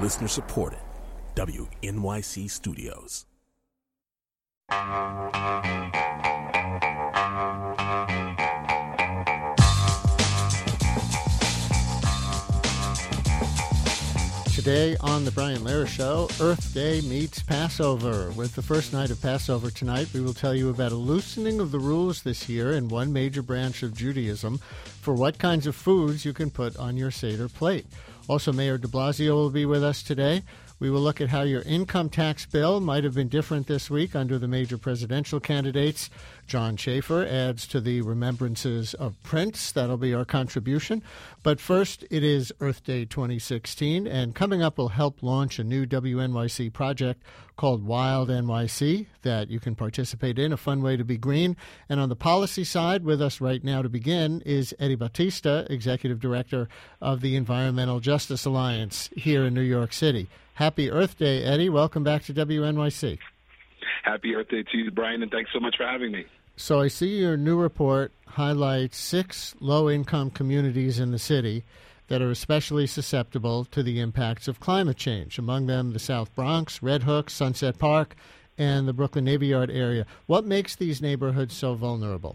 Listener supported. WNYC Studios. Today on The Brian Lehrer Show, Earth Day meets Passover. With the first night of Passover tonight, we will tell you about a loosening of the rules this year in one major branch of Judaism for what kinds of foods you can put on your Seder plate. Also, Mayor de Blasio will be with us today. We will look at how your income tax bill might have been different this week under the major presidential candidates. John Schaefer adds to the remembrances of Prince. That'll be our contribution. But first, it is Earth Day 2016, and coming up will help launch a new WNYC project called Wild NYC that you can participate in, a fun way to be green. And on the policy side, with us right now to begin is Eddie Bautista, Executive Director of the Environmental Justice Alliance here in New York City. Happy Earth Day, Eddie. Welcome back to WNYC. Happy Earth Day to you, Brian, and thanks so much for having me. So I see your new report highlights 6 low-income communities in the city that are especially susceptible to the impacts of climate change, among them the South Bronx, Red Hook, Sunset Park, and the Brooklyn Navy Yard area. What makes these neighborhoods so vulnerable?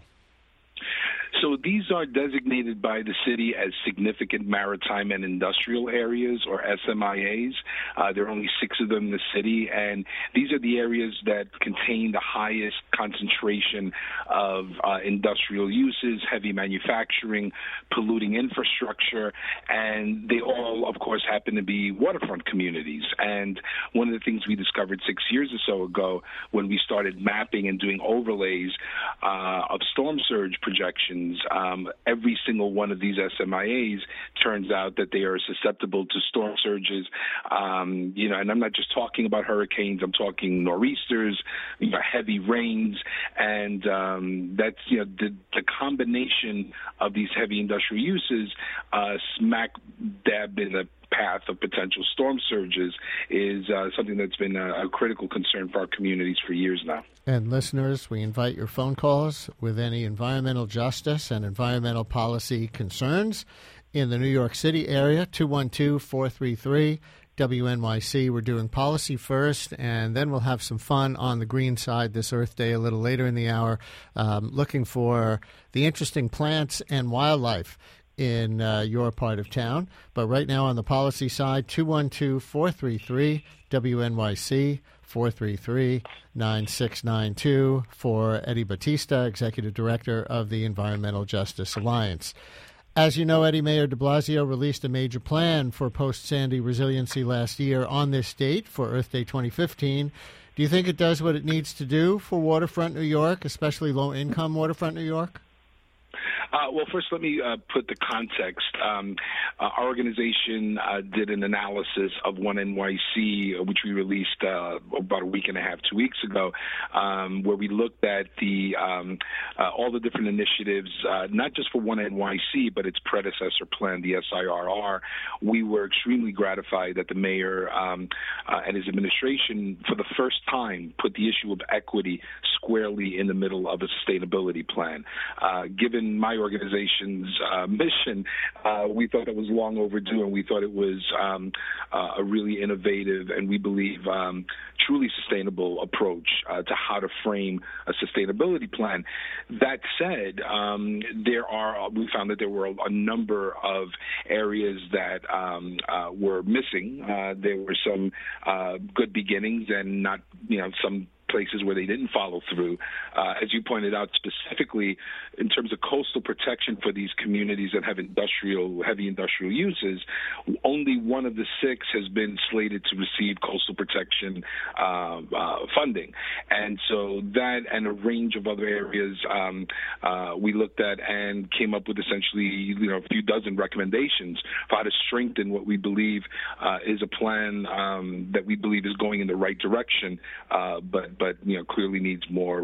So these are designated by the city as significant maritime and industrial areas, or SMIAs. There are only 6 of them in the city, and these are the areas that contain the highest concentration of industrial uses, heavy manufacturing, polluting infrastructure, and they all, of course, happen to be waterfront communities. And one of the things we discovered 6 years or so ago when we started mapping and doing overlays of storm surge projections, every single one of these SMIAs turns out that they are susceptible to storm surges. And I'm not just talking about hurricanes. I'm talking nor'easters, heavy rains, and that's the combination of these heavy industrial uses smack dab in the path of potential storm surges is something that's been a critical concern for our communities for years now. And listeners, we invite your phone calls with any environmental justice and environmental policy concerns in the New York City area, 212-433-WNYC. We're doing policy first, and then we'll have some fun on the green side this Earth Day a little later in the hour, looking for the interesting plants and wildlife in your part of town. But right now on the policy side, 212-433-WNYC, 433-9692 for Eddie Bautista, Executive Director of the Environmental Justice Alliance. As you know, Eddie, Mayor de Blasio released a major plan for post-Sandy resiliency last year on this date for Earth Day 2015. Do you think it does what it needs to do for waterfront New York, especially low-income waterfront New York? Well, first, let me put the context. Our organization did an analysis of One NYC, which we released about a week and a half, 2 weeks ago, where we looked at all the different initiatives, not just for One NYC, but its predecessor plan, the SIRR. We were extremely gratified that the mayor and his administration, for the first time, put the issue of equity squarely in the middle of a sustainability plan. Given my organization's mission, we thought that was long overdue, and we thought it was a really innovative and we believe truly sustainable approach to how to frame a sustainability plan. That said, we found that there were a number of areas that were missing. There were some good beginnings and not, some places where they didn't follow through. As you pointed out, specifically in terms of coastal protection for these communities that have heavy industrial uses, only one of the 6 has been slated to receive coastal protection funding. And so that and a range of other areas we looked at and came up with essentially a few dozen recommendations for how to strengthen what we believe is a plan that we believe is going in the right direction, but clearly needs more.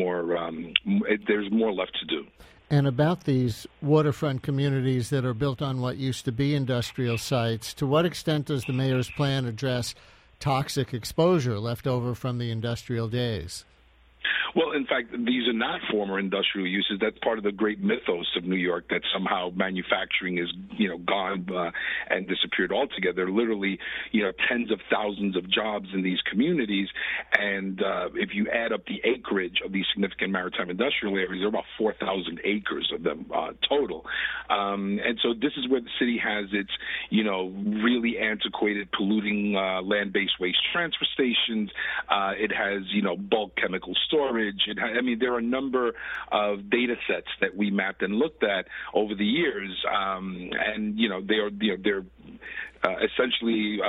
There's more left to do. And about these waterfront communities that are built on what used to be industrial sites, to what extent does the mayor's plan address toxic exposure left over from the industrial days? Well, in fact, these are not former industrial uses. That's part of the great mythos of New York, that somehow manufacturing is, gone and disappeared altogether. Literally, tens of thousands of jobs in these communities. And if you add up the acreage of these significant maritime industrial areas, there are about 4,000 acres of them total. And so this is where the city has its, really antiquated, polluting land-based waste transfer stations. It has, bulk chemical storage. There are a number of data sets that we mapped and looked at over the years, and they're essentially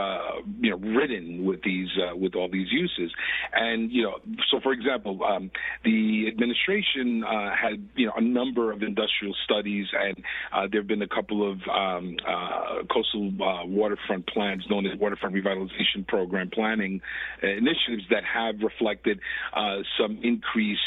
ridden with with all these uses. And so for example, the administration had a number of industrial studies, and there have been a couple of coastal waterfront plans known as waterfront revitalization program planning initiatives that have reflected some increased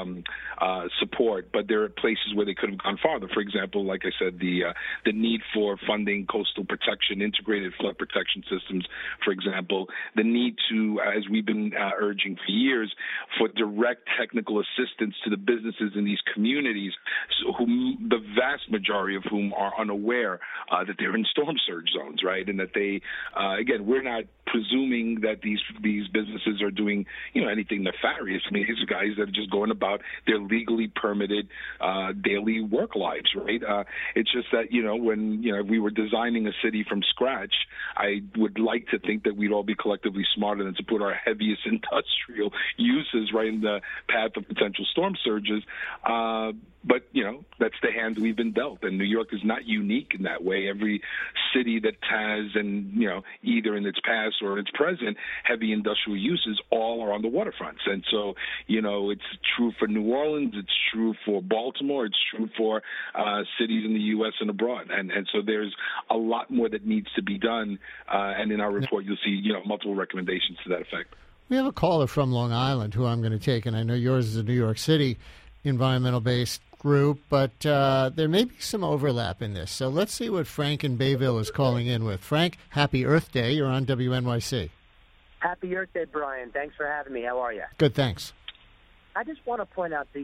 support, but there are places where they could have gone farther. For example, like I said, the need for funding coastal protection, integrated flood protection systems, for example, the need to, as we've been urging for years, for direct technical assistance to the businesses in these communities, whom the vast majority of whom are unaware that they're in storm surge zones, right? And that they, again, we're not presuming that these businesses are doing anything nefarious. These are guys that are just going about their legally permitted daily work lives, right? It's just that when if we were designing a city from scratch, I would like to think that we'd all be collectively smarter than to put our heaviest industrial uses right in the path of potential storm surges. But, that's the hand we've been dealt. And New York is not unique in that way. Every city that has, and, either in its past or its present, heavy industrial uses, all are on the waterfronts. And so, it's true for New Orleans. It's true for Baltimore. It's true for cities in the U.S. and abroad. And so there's a lot more that needs to be done. And in our report, you'll see, multiple recommendations to that effect. We have a caller from Long Island who I'm going to take, and I know yours is a New York City environmental-based group, but there may be some overlap in this. So let's see what Frank in Bayville is calling in with. Frank, happy Earth Day. You're on WNYC. Happy Earth Day, Brian. Thanks for having me. How are you? Good, thanks. I just want to point out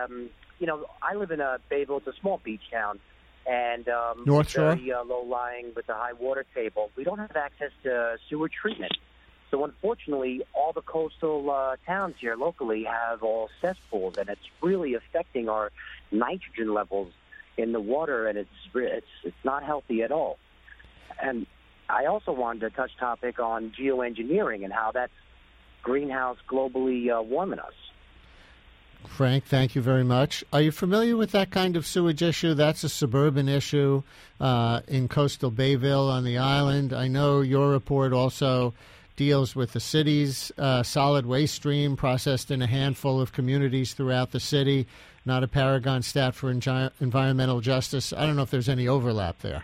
I live in Bayville. It's a small beach town, and North Shore? Very low-lying with a high water table. We don't have access to sewer treatment. So unfortunately, all the coastal towns here locally have all cesspools, and it's really affecting our nitrogen levels in the water, and it's not healthy at all. And I also wanted to touch topic on geoengineering and how that's greenhouse globally warming us. Frank, thank you very much. Are you familiar with that kind of sewage issue? That's a suburban issue in coastal Bayville on the island. I know your report also deals with the city's solid waste stream processed in a handful of communities throughout the city, not a Paragon stat for environmental justice. I don't know if there's any overlap there.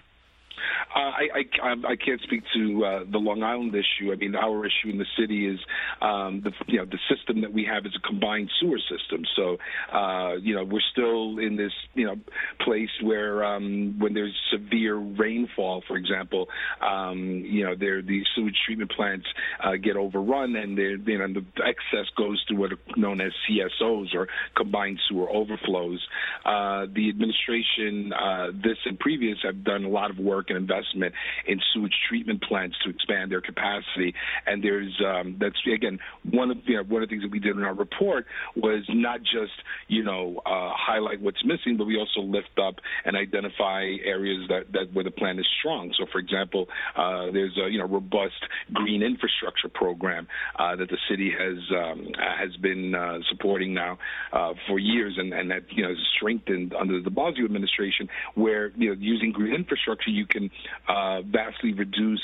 I can't speak to the Long Island issue. Our issue in the city is the system that we have is a combined sewer system. So we're still in this place where when there's severe rainfall, for example, the sewage treatment plants get overrun, and the excess goes to what are known as CSOs, or combined sewer overflows. The administration, this and previous, have done a lot of work and investment in sewage treatment plants to expand their capacity. And there's that's again one of the things that we did in our report was not just highlight what's missing, but we also lift up and identify areas that where the plan is strong. So, for example, there's a robust green infrastructure program that the city has been supporting now for years, and that is strengthened under the de Blasio administration, where using green infrastructure you can vastly reduce,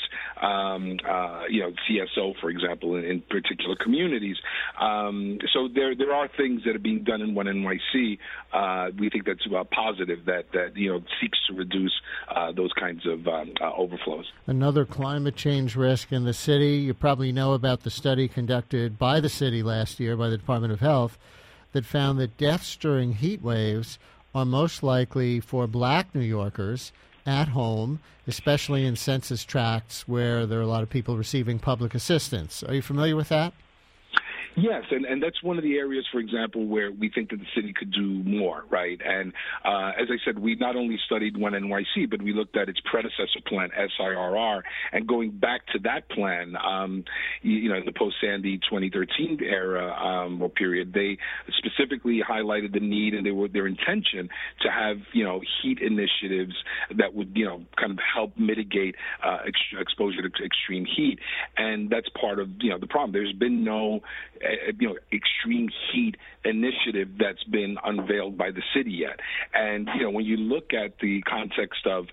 CSO, for example, in particular communities. So there are things that are being done in One NYC. We think that's positive that seeks to reduce those kinds of overflows. Another climate change risk in the city. You probably know about the study conducted by the city last year by the Department of Health that found that deaths during heat waves are most likely for Black New Yorkers at home, especially in census tracts where there are a lot of people receiving public assistance. Are you familiar with that? Yes, and that's one of the areas, for example, where we think that the city could do more, right? And as I said, we not only studied One NYC, but we looked at its predecessor plan, SIRR, and going back to that plan, in the post-Sandy 2013 era or period, they specifically highlighted the need and their intention to have, heat initiatives that would, kind of help mitigate exposure to extreme heat, and that's part of, the problem. There's been no extreme heat initiative that's been unveiled by the city yet. And, when you look at the context of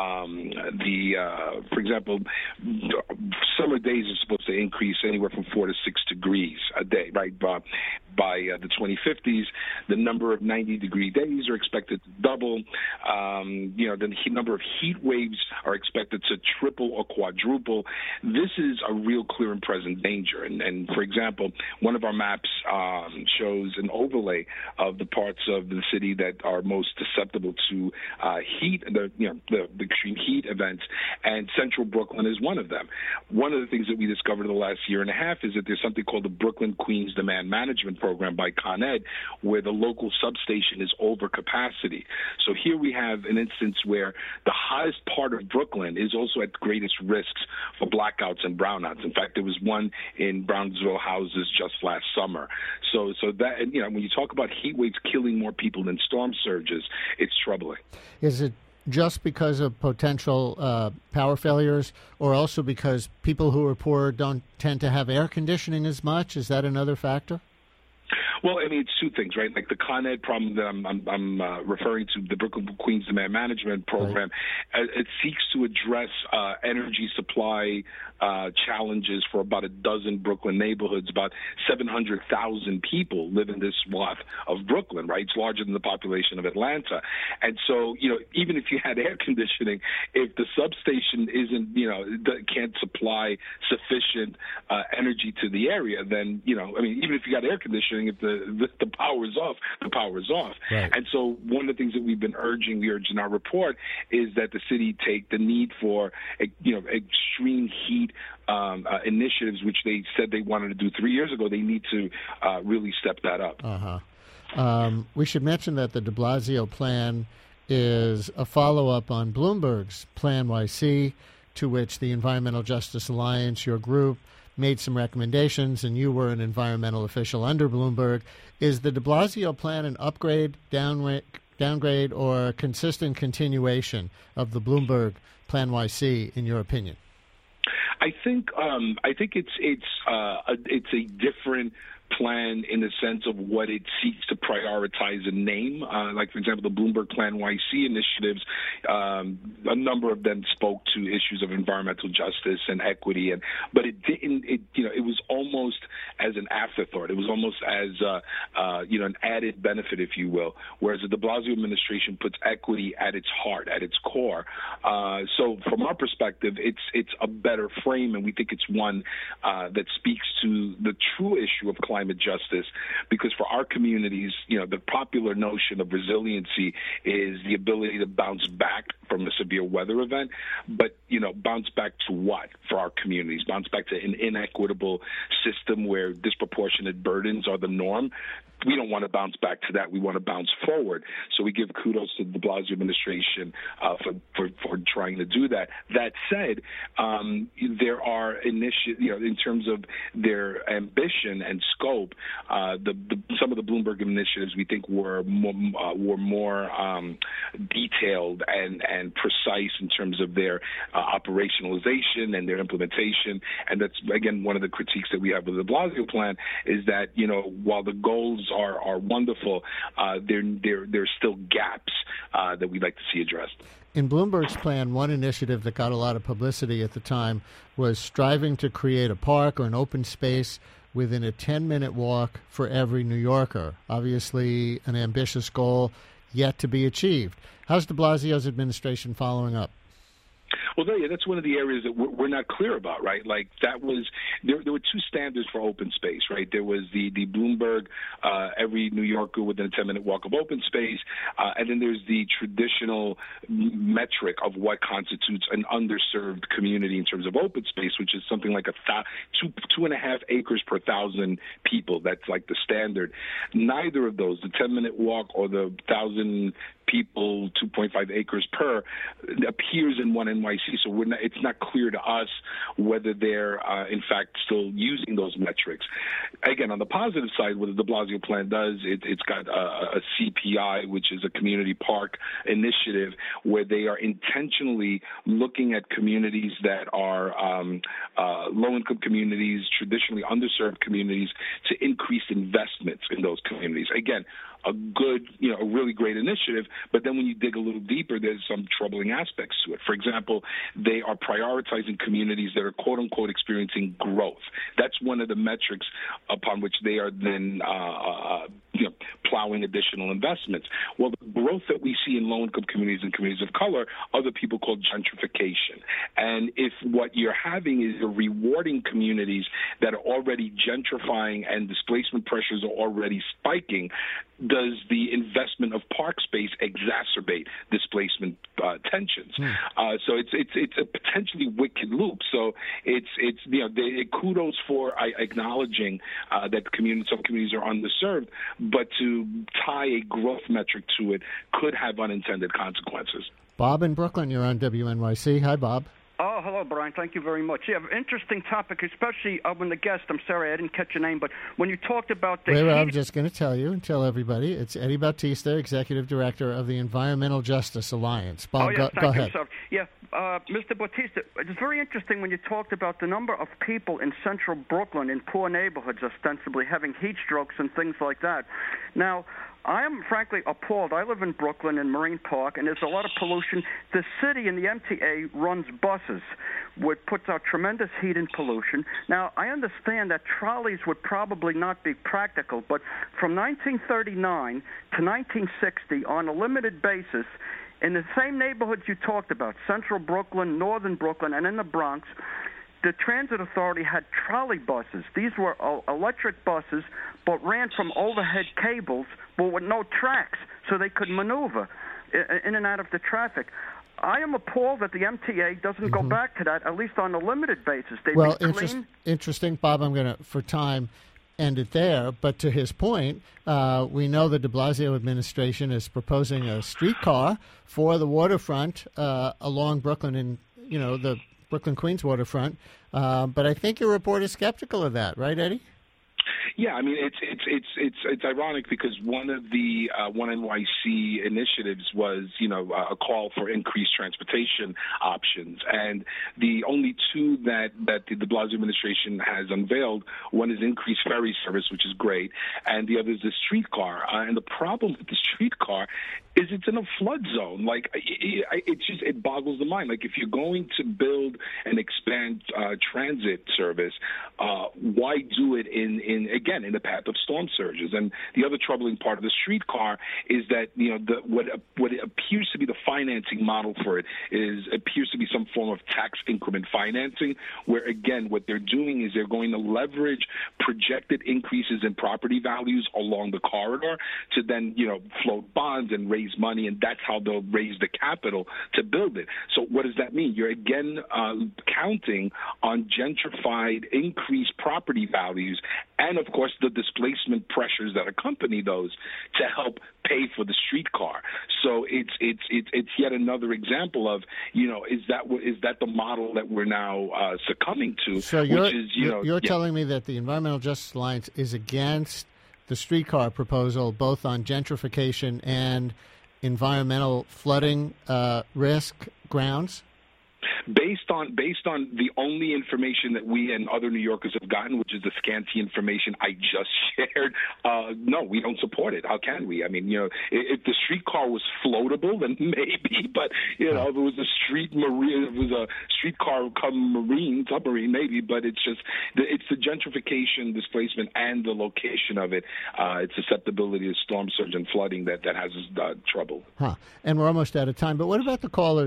for example, summer days are supposed to increase anywhere from 4 to 6 degrees a day, right? By the 2050s, the number of 90-degree days are expected to double. The number of heat waves are expected to triple or quadruple. This is a real clear and present danger. And for example, one of our maps shows an overlay of the parts of the city that are most susceptible to heat, the extreme heat events, and Central Brooklyn is one of them. One of the things that we discovered in the last year and a half is that there's something called the Brooklyn Queens Demand Management Program by Con Ed, where the local substation is over capacity. So here we have an instance where the highest part of Brooklyn is also at greatest risks for blackouts and brownouts. In fact, there was one in Brownsville houses just last summer. So that, when you talk about heat waves killing more people than storm surges, it's troubling. Is it just because of potential power failures, or also because people who are poor don't tend to have air conditioning as much? Is that another factor? Well, it's two things, right? Like the Con Ed problem that I'm referring to, the Brooklyn Queens Demand Management Program, right. It seeks to address energy supply challenges for about a dozen Brooklyn neighborhoods. About 700,000 people live in this swath of Brooklyn, right? It's larger than the population of Atlanta. And so, even if you had air conditioning, if the substation can't supply sufficient energy to the area, then, even if you got air conditioning, if the power is off, the power is off. Right. And so one of the things that we urge in our report, is that the city take the need for, extreme heat initiatives, which they said they wanted to do 3 years ago. They need to really step that up. We should mention that the de Blasio plan is a follow-up on Bloomberg's Plan YC, to which the Environmental Justice Alliance, your group, made some recommendations, and you were an environmental official under Bloomberg. Is the de Blasio plan an upgrade, downgrade, or a consistent continuation of the Bloomberg Plan YC, in your opinion? I think it's a different plan in the sense of what it seeks to prioritize and name. Like, for example, the Bloomberg Plan YC initiatives, a number of them spoke to issues of environmental justice and equity, but it didn't. It was almost as an afterthought. It was almost as an added benefit, if you will. Whereas the de Blasio administration puts equity at its heart, at its core. So from our perspective, it's a better frame, and we think it's one that speaks to the true issue of climate justice, because for our communities, the popular notion of resiliency is the ability to bounce back from a severe weather event, but, bounce back to what for our communities? Bounce back to an inequitable system where disproportionate burdens are the norm. We don't want to bounce back to that. We want to bounce forward. So we give kudos to the de Blasio administration for trying to do that. That said, there are initiatives, in terms of their ambition and scope. Some of the Bloomberg initiatives we think were more detailed and precise in terms of their operationalization and their implementation. And that's, again, one of the critiques that we have with the de Blasio plan, is that, while the goals are wonderful, there's still gaps that we'd like to see addressed. In Bloomberg's plan, one initiative that got a lot of publicity at the time was striving to create a park or an open space within a 10-minute walk for every New Yorker. Obviously, an ambitious goal yet to be achieved. How's de Blasio's administration following up? Well, that's one of the areas that we're not clear about, right? Like that was there were two standards for open space, right? There was the Bloomberg, every New Yorker within a 10-minute walk of open space, and then there's the traditional metric of what constitutes an underserved community in terms of open space, which is something like 2.5 acres per 1,000 people. That's like the standard. Neither of those, the 10-minute walk or the 1,000 people, 2.5 acres per, appears in One NYC. So it's not clear to us whether they're, in fact, still using those metrics. Again, on the positive side, what the de Blasio plan does, it's got a CPI, which is a community park initiative, where they are intentionally looking at communities that are low-income communities, traditionally underserved communities, to increase investments in those communities. Again, a good, a really great initiative, but then when you dig a little deeper, there's some troubling aspects to it. For example, they are prioritizing communities that are quote-unquote experiencing growth. That's one of the metrics upon which they are then plowing additional investments. Well, the growth that we see in low-income communities and communities of color, other people call gentrification. And if what you're having is you're rewarding communities that are already gentrifying and displacement pressures are already spiking, does the investment of park space exacerbate displacement tensions? So it's a potentially wicked loop. So it's kudos for acknowledging that some communities are underserved, but to tie a growth metric to it could have unintended consequences. Bob in Brooklyn, you're on WNYC. Hi, Bob. Oh, hello, Brian. Thank you very much. Yeah, interesting topic, especially when the guest, I'm sorry, I didn't catch your name, but when you talked about the... Wait, I'm just going to tell you and tell everybody. It's Eddie Bautista, Executive Director of the Environmental Justice Alliance. Bob, yes, go ahead. Yeah, Mr. Bautista, it's very interesting when you talked about the number of people in central Brooklyn in poor neighborhoods ostensibly having heat strokes and things like that. Now, I am frankly appalled. I live in Brooklyn in Marine Park, and there's a lot of pollution. The city and the MTA runs buses, which puts out tremendous heat and pollution. Now, I understand that trolleys would probably not be practical, but from 1939 to 1960, on a limited basis, in the same neighborhoods you talked about, central Brooklyn, northern Brooklyn, and in the Bronx, the transit authority had trolley buses. These were electric buses, but ran from overhead cables, but with no tracks, so they could maneuver in and out of the traffic. I am appalled that the MTA doesn't go back to that, at least on a limited basis. Interesting. Bob, I'm going to, for time, end it there. But to his point, we know the de Blasio administration is proposing a streetcar for the waterfront along Brooklyn and, the Brooklyn-Queens waterfront. But I think your report is skeptical of that, right, Eddie? Yeah, I mean it's ironic because one of the One NYC initiatives was a call for increased transportation options, and the only two that the de Blasio administration has unveiled, one is increased ferry service, which is great, and the other is the streetcar. And the problem with the streetcar is it's in a flood zone. Like it boggles the mind. Like if you're going to build and expand transit service, why do it in the path of storm surges? And the other troubling part of the streetcar is that what appears to be the financing model for it appears to be some form of tax increment financing, where again what they're doing is they're going to leverage projected increases in property values along the corridor to then float bonds and raise money, and that's how they'll raise the capital to build it. So what does that mean? You're again counting on gentrified, increased property values, and of course the displacement pressures that accompany those to help pay for the streetcar. So it's yet another example of is that the model that we're now succumbing to? So you're telling me that the Environmental Justice Alliance is against the streetcar proposal, both on gentrification and environmental flooding risk grounds? Based on the only information that we and other New Yorkers have gotten, which is the scanty information I just shared, no, we don't support it. How can we? I mean, if the streetcar was floatable, then maybe. But if it was a streetcar come submarine, maybe. But it's the gentrification, displacement, and the location of it. Its susceptibility to storm surge and flooding that has us trouble. And we're almost out of time. But what about the callers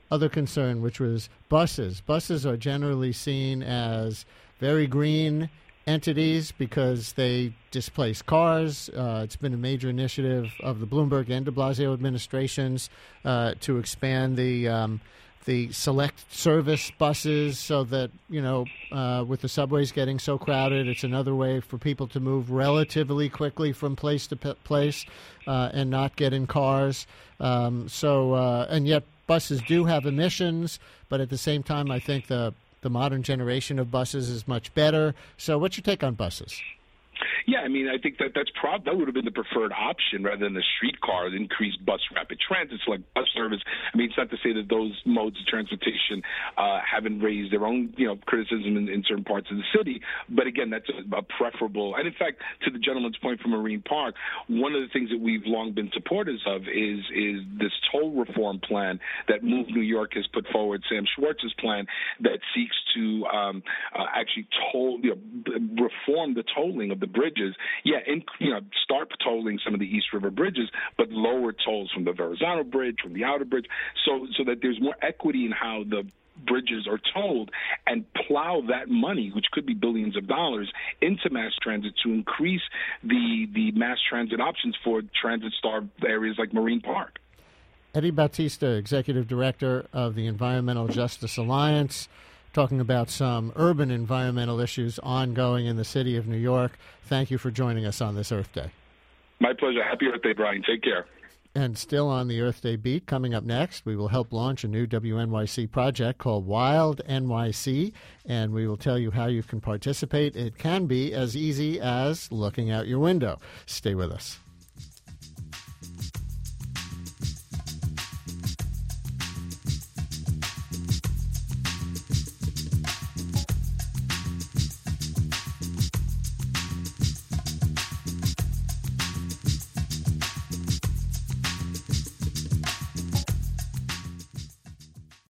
other concern, which was buses. Buses are generally seen as very green entities because they displace cars. It's been a major initiative of the Bloomberg and de Blasio administrations to expand the select service buses so that, with the subways getting so crowded, it's another way for people to move relatively quickly from place to place and not get in cars. And yet buses do have emissions, but at the same time, I think the modern generation of buses is much better. So what's your take on buses? Yeah, I mean, I think that that would have been the preferred option rather than the streetcar, increased bus rapid transit, like bus service. I mean, it's not to say that those modes of transportation haven't raised their own, criticism in certain parts of the city. But again, that's a preferable. And in fact, to the gentleman's point from Marine Park, one of the things that we've long been supporters of is this toll reform plan that Move New York has put forward, Sam Schwartz's plan that seeks to actually reform the tolling of the bridges. Start tolling some of the East River bridges, but lower tolls from the Verrazano Bridge, from the Outer Bridge, so that there's more equity in how the bridges are tolled, and plow that money, which could be billions of dollars, into mass transit to increase the mass transit options for transit-starved areas like Marine Park. Eddie Bautista, Executive Director of the Environmental Justice Alliance, talking about some urban environmental issues ongoing in the city of New York. Thank you for joining us on this Earth Day. My pleasure. Happy Earth Day, Brian. Take care. And still on the Earth Day beat, coming up next, we will help launch a new WNYC project called Wild NYC, and we will tell you how you can participate. It can be as easy as looking out your window. Stay with us.